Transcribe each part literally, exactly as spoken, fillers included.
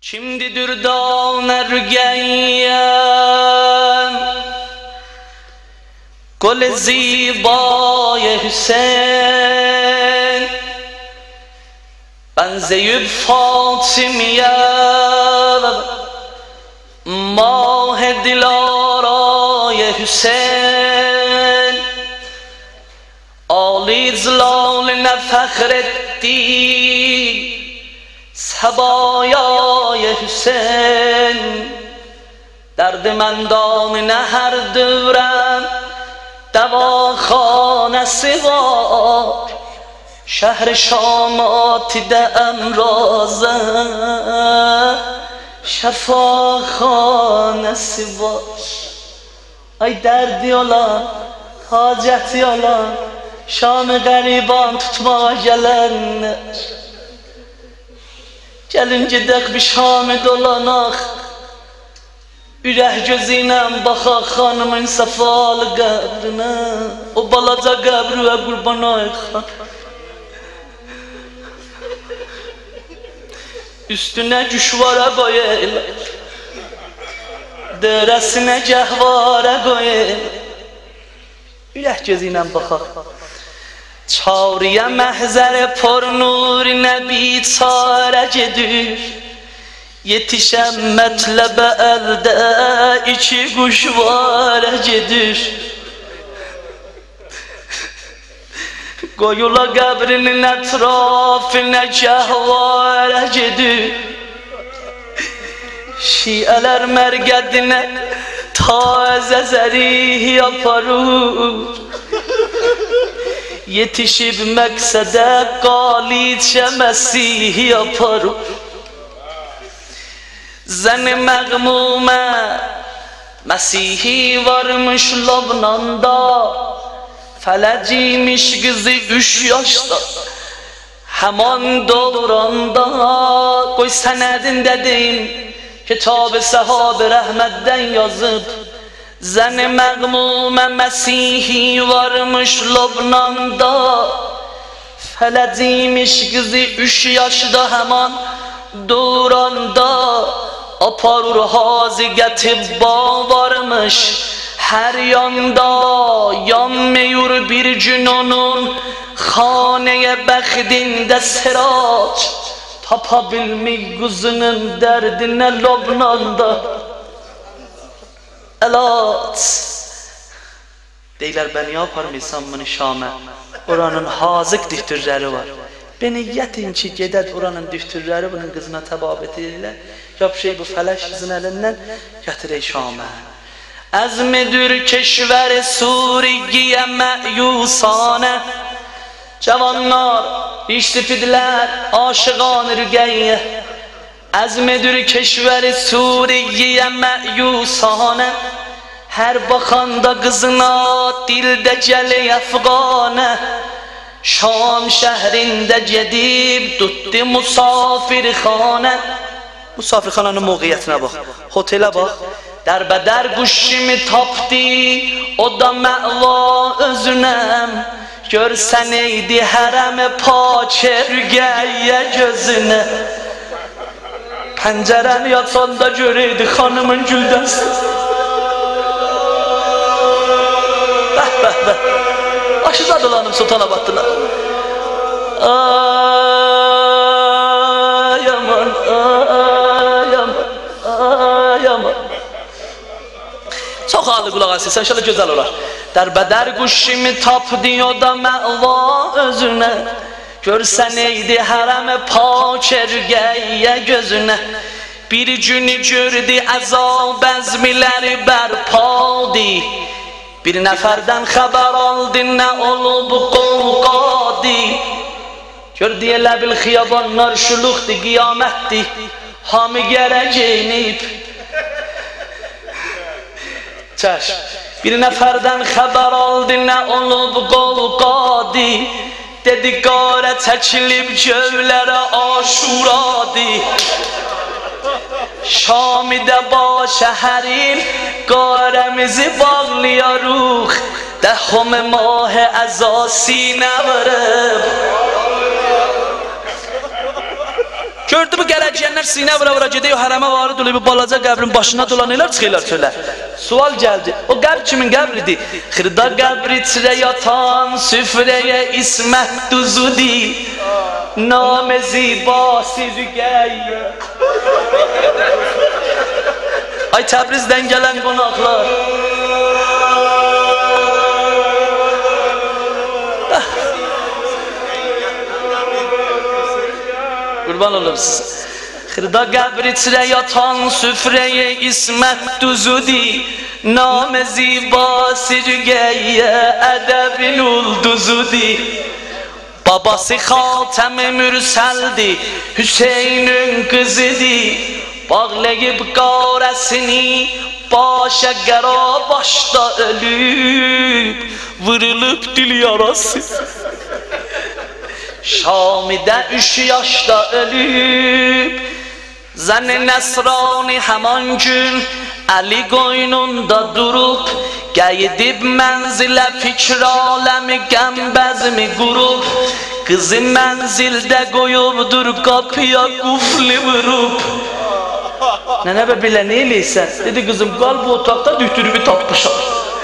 Kimdidir danergeyem Gül zibay Hüseyin Benzeyüp Fatimiye Mah dilaraya Hüseyin Ali zlaline fehretti Sabaya Hüseyin Derdimendane her dürem Devahanesi var Şehri Şamat'de emraze Şefahanesi var Ay derdi olan, haceti olan Şam-ı gariban tutmaya gelenler Gelin gidək bir Şam-ı dolanaq Ürək gözüyle baxaq xanımın səfalı qəbrinə O balaca qəbri və qurban ayıq Üstüne güşvara qoyayım Dörəsinə gəhvara qoyayım Ürək gözüyle baxaq Çağrıya məhzər por nur nəbi çarə gedir Yetişəm mətləbə əldə iki quşvara gedir Qoyula qəbrinin ətrafına gəhvara gedir Şiələr mərgədinə tazə zərih yaparır Yetişib məqsədə qalicə məsih yaparım Zəni məğmumə Məsihi varmış Lobnanda Fələciymiş qızı üç yaşda Həman doğranda Qoy sənədində deyim Kitab-ı Səhab-ı Rəhmətdən yazıb Zəni məğmumə Məsihi varmış Lobnanda Fələciymiş qızı üç yaşda həman Duranda aparur hazigəti varmış Hər yanda yanmıyor bir gün onun Xanəyə bəxtində sırac Tapa bilmir qızının dərdinə Lobnanda Elat Deylər ben yaparmışsam bunu Şam'a Oranın hazık dühtürləri var Beni yetin ki gedər oranın dühtürləri bunun qızına təbabət edirlər Yapşey bu fələş qızın əlindən Gətirək Şam'a Əzmidir keşvər Suriyə məyusanə Cavanlar iştifidlər aşıqan rüqəyyə Əzmidir keşvər Suriyə məyusanə Hər baxanda qızına dildə gəli əfqanə Şam şəhrində gedib tutdu musafirxanə Musafirxananın mövqiyyətinə bax, hotelə bax Dərbədər quşimi tapdı, o da məva özünəm Görsən eydi hərəmi paçə rüqəyyə gözünə Pəncərəni yatsanda görəydi xanımın güldəsi Bəh bəh bəh Aşıza dolanım Sultanabaddılar Ay aman, ay aman, ay aman Çox halı qulaq asırsan, inşallah gözəl olar Dərbədər quşimi tapdı, o da məva özünə Görsən eydi hərəmi paçə rüqəyyə gözünə Bir günü gördü əzab əzmiləri bərpadı Bir nəfərdən xəbər aldı nə olub qovqadı Gördü elə bil xiyabanlar şuluqdi, qiyamətdi Hamı gərə geyinib Çəş Bir nəfərdən xəbər aldı nə olub qovqadı Dedi qarə çəkilib gövlərə aşuradı Şamidə ba şəhərin qarəmizi bağlayarıq Dəhom mah əzasinə vırıb Gördü bu gələ həciyənlər sinə vura-vura gedə, o hərəmə varid olub, balaca qəbrin başına dolanırlar, çıxırlar çölə. Sual gəldi, o qəbr kimin qəbridir? Xırda qəbr içrə yatan, süfrəyə ismət duzudi, nam ziba sirgəyə. Ay Təbrizdən gələn qonaqlar. Qurban olum size. Xırda qəbr içrə yatan süfrəyə ismət duzudi, nam ziba sirgəyə ədəbin ulduzudi. Babası Xatəm-i Mürsəldi, Hüseynün qızıdi. Bağlayıb qarəsini, başa qəra başda ölüb, vurulub dil yarası. Şamidə üç yaşda ölüb, Zən-i Nəsrani həman gün Əli qoynunda durub, Qeydib mənzilə fikr aləmi qəmbəzmi qurub, Qızı mənzildə qoyubdur qapıya qufli vurub. Nənə bə bilə nə eləysən? Dedi qızım qal bu otaqda dütürümü tapmışam.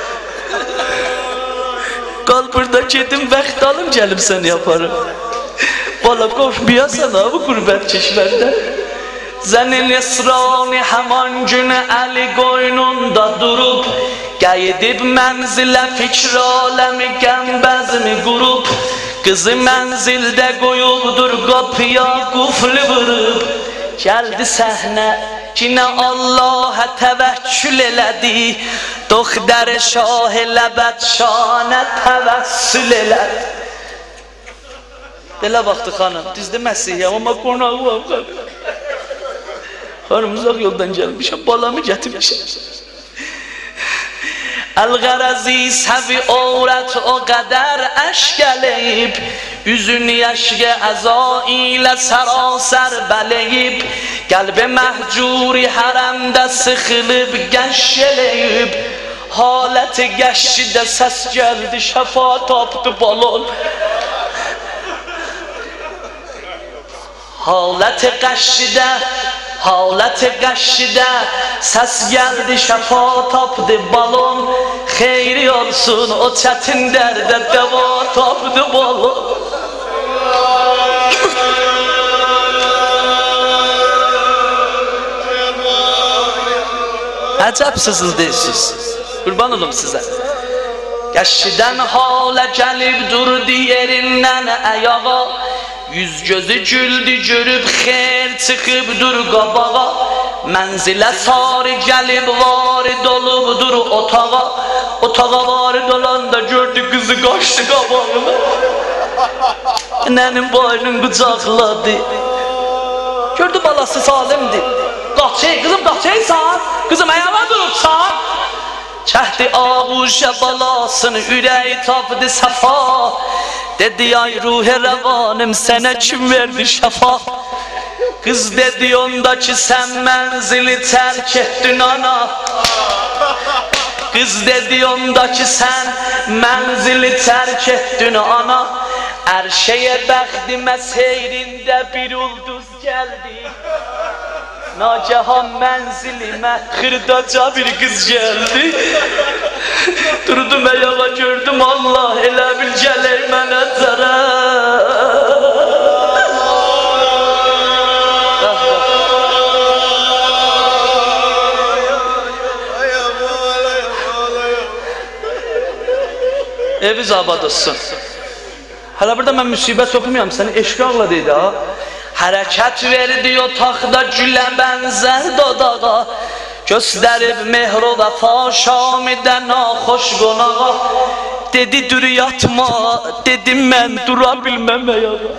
Qal burada gedim vaxt alım gəlim sən yaparım. Bala qorxmayasan ha bu qürbət keşvərdə. Zən-i Nəsrani həman gün Əli qoynunda durub, Qeydib mənzilə fikr aləmi qəmbəzmi qurub, Qızı mənzildə qoyubdur qapıya qufli vurub. Gəldi səhnə ki nə Allah'a təvəkkül elədi, Doxtər Şah-ı Ləbəd şanə təvəssül elədi. Belə vaxtı xanım, düzdür Məsihiyəm, amma qonağı var xanım. Xanım uzaq yoldan gəlmişəm, balamı gətirmişəm. Əl-Qərəzi səvi ovrət o qədər əşq eləyib, Üzünü yaşqə əza ilə sərasər bələyib, Qəlbi məhcuri hərəmdə sıxılıb qəş eləyib, Haləti qəşidə səs gəldi, şəfa tapdı balon. Haləti qəşidə Haləti qəşidə səs gəldi, şəfa tapdı balon. Xeyri olsun o çətin dərdə dəva tapdı balon. Əcəb sızıldayırsınız, qurban olum sizə. Qəşidən halə gəlib durdu yerindən əyağa, Yüz gözü güldü görüb xeyr çıxıbdur qabağa, Mənzilə sarı gəlib varid olubdur otağa, Otağa varid olanda gördü qızı qaçdı qabağına, Nənin boynun qucaqladı, gördü balası salimdir. Qaçey qızım qaçeysan, qızım ayağa durubsan. Çəhdi ağuşa balasını ürəyi tapdı səfa, Dedi ay ruh-i rəvanım sənə kim verdi şəfa. Qız dedi ondakı sən mənzili tərk etdin ana, Qız dedi ondakı sən mənzili tərk etdin ana, Ərşəyə bəxtimə seyrində bir ulduz gəldi, Nagahan mənzilimə xırdaca bir qız gəldi. Durdum ayağa gördüm Allah elə bil gələr mənə zərər. Eviz abad olsun. Hələ burada mən müsibət oxumayam, səni eşq ağla deydi ha. Hərəkət verdi otaqda gülə bənzər dodağa, Göstərib mehr o vəfa Şamidə naxoş qonağa. Dedi dur yatma, dedim mən dura bilməm ayağa.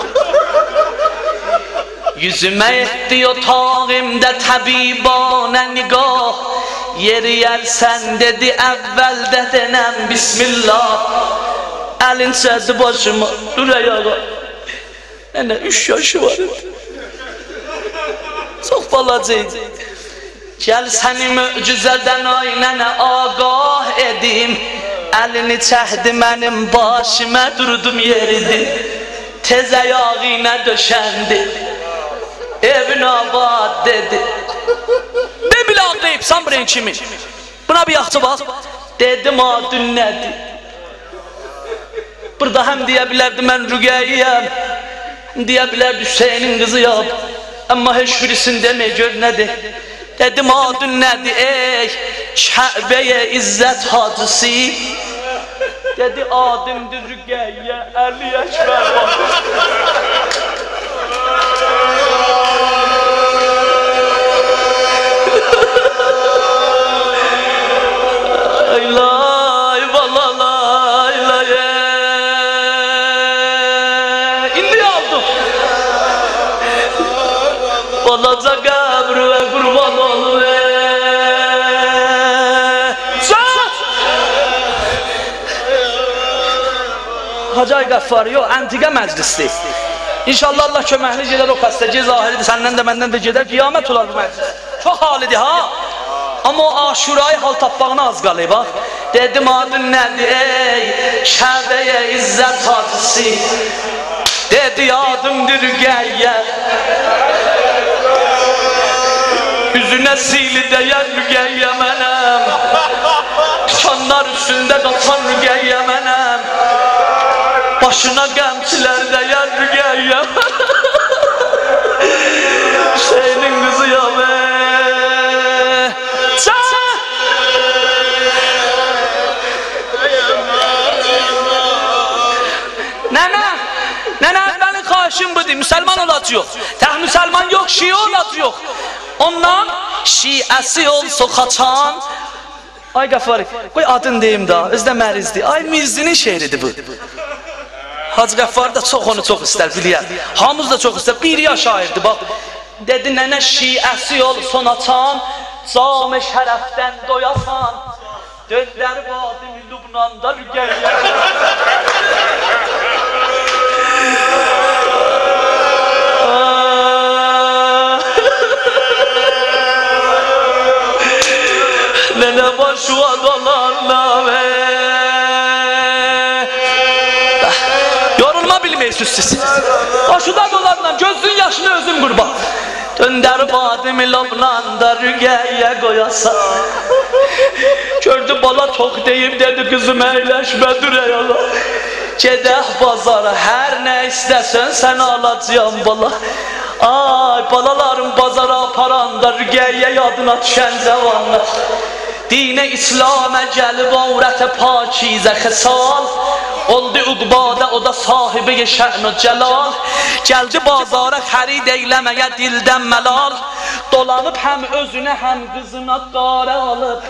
Yüzümə etdi otağımda təbibanə niqah, Yeri yersən dedi əvvəldə denəm Bismillah. Əlin çədi başıma, dur ayağa. Nənə üç yaşı var, çox balacaydı. Gəl səni möcüzədən ay nənə ağah edim, Əlini çəhdi mənim başıma durdum yeridi, Tez ayağı ilə döşəndi. evin abad dedi. Ne bile ağlayıp Samren kimi? Buna bir yaxşı bak. Dedim adın nedir? Burada hem diyebilirdi ben Rügeyyem, diyebilirdi Hüseyin'in kızıyam. Ama hiçbirisini demeye gör nedir? Dedim adın nedir ey Kəbəyə İzzət hacısı? Dedi adımdır Rügeyye Əli Əkbər bacısı. Lay valalay lay. İndi aldım. Balaca qəbrə qurban ol. Hacı Qəffari yox, antiqə məclisdir. İnşallah Allah köməkli gedər o xəstəciyə zahiridir, səndən də məndən də gedər, qiyamət olar bu məclis. Çox halidir ha. Amma o aşurayı hal tapmağına az qalıb bax. Dedim adın nədir ey Kəbəyə İzzət hacısı? Dedi adımdır Rügeyyə. Üzünə sili dəyən Rügeyyə mənəm. Tikanlar üstündə qaçan Rügeyyə mənəm. Başına qəmçilər dəyən Rügeyyə. Hüseynin qızıyam ey. Nənə, nənə mənim xahişim budur, müsəlman olacaq yox. Təh müsəlman yox, şiə olacaq yox. Ondan şiəsi olsa xaçan. Ay Qəffari, qoy adın deyim da, özdə mərizdir. Ay Mirzinin şeiridir bu. Hacı Qəffari da çox onu çox istər, biliyər. Hamız da çox istər, bir yaş şairdir, bax. Dedi nənə şiəsi olsa açan, cam-ı şərəfdən doyasan, döndər vadimi Lübnanda Rügeyyə. Nənə başuğa dolarlar yorulma bilmeysiz siz. Başuda dolarlar, gözün yaşını özüm qurban. Döndər vadimi Lübnanda Rügeyyə qoyasa. Gördü bala çox deyib dedi qızım əyləşmə durayala. Gedək bazara hər nə istəsən sən alacağım bala. Ay balalarım bazara aparanda Rügeyyə yadına düşən cavanlar. Dinə İslamə gəlib avrətə pakizə xisal. Oldu uqbada o da sahibi şə'n o cəlal. Gəldi bazara xərid eyləməyə dildən məlal. Dolanıb həm özünə həm qızına qarə alıb.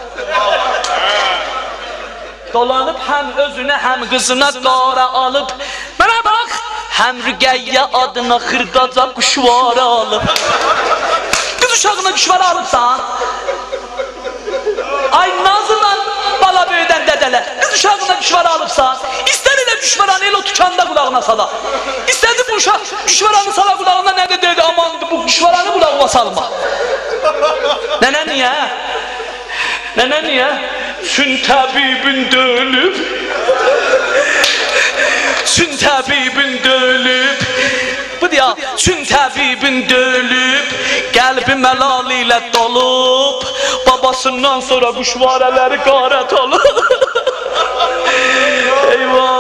Dolanıb həm özünə həm qızına qarə alıb. Mənə bax, həm Rügeyyə adına xırdaca quşvarı alıb. Qız uşağına quşvarı alıbsan? Ay nazıla bala böyüdən dədələr, qız uşağına quşvarı alıbsan? İstər elə quşvaranı elə o tükanda qulağına sala. İstədi bu uşaq quşvaranı sala qulağına nə də dedi, amandı bu quşvaranı qulağıma salma. Nənə niyə? Nənə niyə? Çün təbibin dölüb. Çün təbibin dölüb. Bu deyə, çün təbibin dölüb. Qəlbi məlal ilə dolub. Babasından sonra quşvarələri qarət olub. Eyvah.